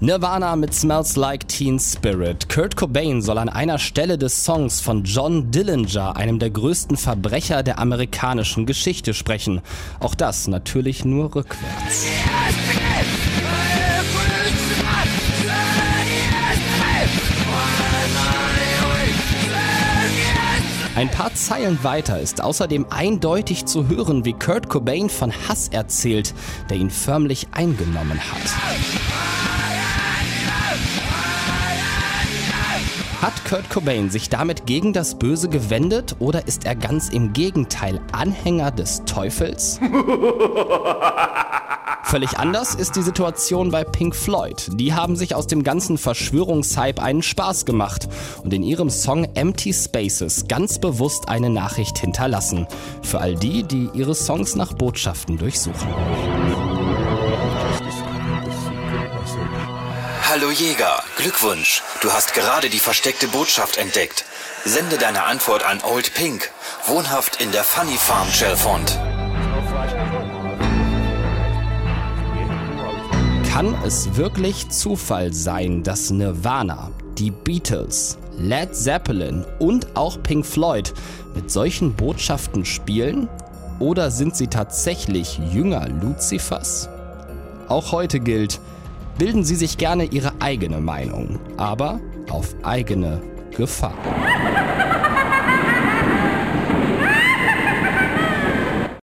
Nirvana mit Smells Like Teen Spirit. Kurt Cobain soll an einer Stelle des Songs von John Dillinger, einem der größten Verbrecher der amerikanischen Geschichte, sprechen. Auch das natürlich nur rückwärts. Ein paar Zeilen weiter ist außerdem eindeutig zu hören, wie Kurt Cobain von Hass erzählt, der ihn förmlich eingenommen hat. Hat Kurt Cobain sich damit gegen das Böse gewendet oder ist er ganz im Gegenteil Anhänger des Teufels? Völlig anders ist die Situation bei Pink Floyd. Die haben sich aus dem ganzen Verschwörungshype einen Spaß gemacht und in ihrem Song Empty Spaces ganz bewusst eine Nachricht hinterlassen. Für all die, die ihre Songs nach Botschaften durchsuchen. Hallo Jäger, Glückwunsch, du hast gerade die versteckte Botschaft entdeckt. Sende deine Antwort an Old Pink, wohnhaft in der Funny Farm, Chalfont. Kann es wirklich Zufall sein, dass Nirvana, die Beatles, Led Zeppelin und auch Pink Floyd mit solchen Botschaften spielen? Oder sind sie tatsächlich Jünger Luzifers? Auch heute gilt: bilden Sie sich gerne Ihre eigene Meinung, aber auf eigene Gefahr.